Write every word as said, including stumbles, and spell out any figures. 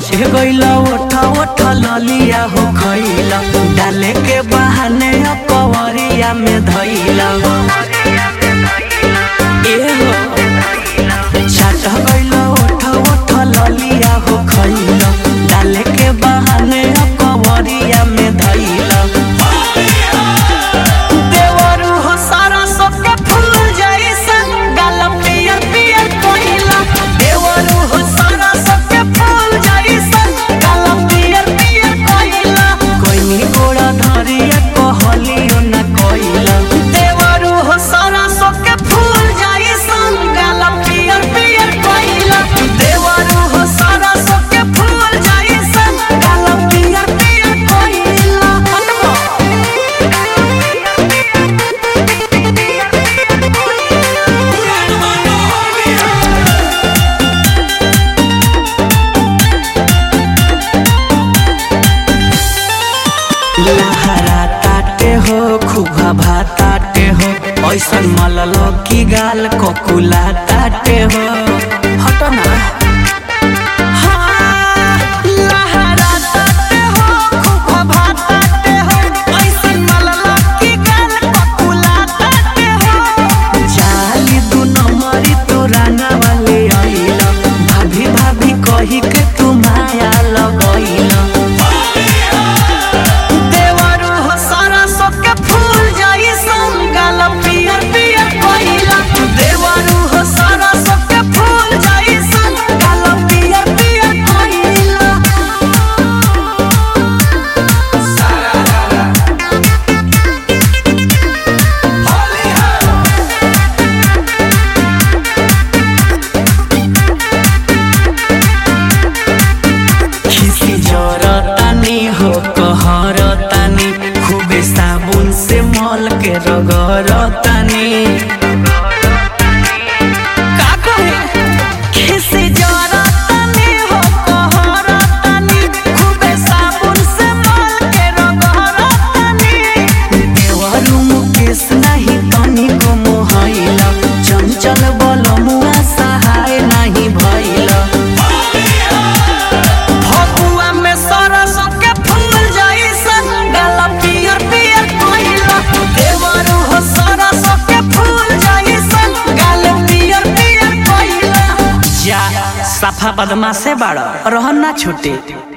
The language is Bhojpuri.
बचे गईला ओठा ओठा ललिया हो खइला डाले के बहाने कवरिया में धइला ए हो छाट गईला ओठा ओठा ललिया हो खइला डाले के बहाने कवरिया में धइला देवरू हो सारा सबके फूल जैसन गाल पियर पियर कहिला देवरू हो सारा सबके फूल जैसन गाल पियर पियर कहिला कोई गोड़ा धरिया कहलियो ना कहिला देवरू हो सारा सबके फूल जैसन गाल पियर पियर कहिला देवरू हो सारा सबके फूल जैसन गाल पियर पियर कहिला लहरा ताटे हो खुबा भाताटे हो ऐसन मललो की गाल कोकुला ताटे हो हटो ना हाँ, लहरा ताटे हो, खुबा भाताटे हो, ऐसन मललो की गाल कोकुला ताटे हो। जाली दू नंबरी तो राना वाले आइला भाभी भाभी कही के तू माया लगइला देवरू हो सारा सबके फूल जैसन गाल पियर पियर कहिला देवरू हो सारा सबके फूल जैसन गाल पियर पियर कहिला खिसी जरतानी हो कहरतानी खूबे साबुन से मल के रगरतानी का कहे खिसी जरतानी हो कहरतानी खूबे साबुन से मल के रगरतानी देवरू मुकेश नहीं तनी को मोहइला चंचल बलमुआ सहाय नहीं भइला फगुआ में सारा सबके फूल जैसन गाल पियर पियर कहिला देवरू हो सारा सबके फूल जैसन गाल पियर पियर कहिला जा सफा बदमाशे बाड़ा रहन ना छूटे।